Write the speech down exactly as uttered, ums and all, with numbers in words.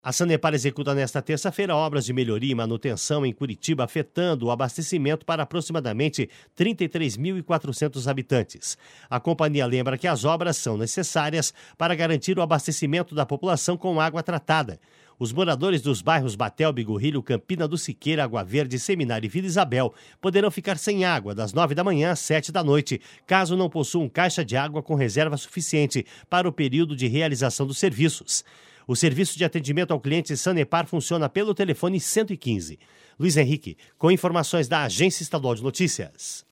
A Sanepar executa nesta terça-feira obras de melhoria e manutenção em Curitiba, afetando o abastecimento para aproximadamente trinta e três mil e quatrocentos habitantes. A companhia lembra que as obras são necessárias para garantir o abastecimento da população com água tratada. Os moradores dos bairros Batel, Bigorrilho, Campina do Siqueira, Água Verde, Seminário e Vila Isabel poderão ficar sem água das nove da manhã às sete da noite, caso não possuam caixa de água com reserva suficiente para o período de realização dos serviços. O serviço de atendimento ao cliente Sanepar funciona pelo telefone cento e quinze. Luiz Henrique, com informações da Agência Estadual de Notícias.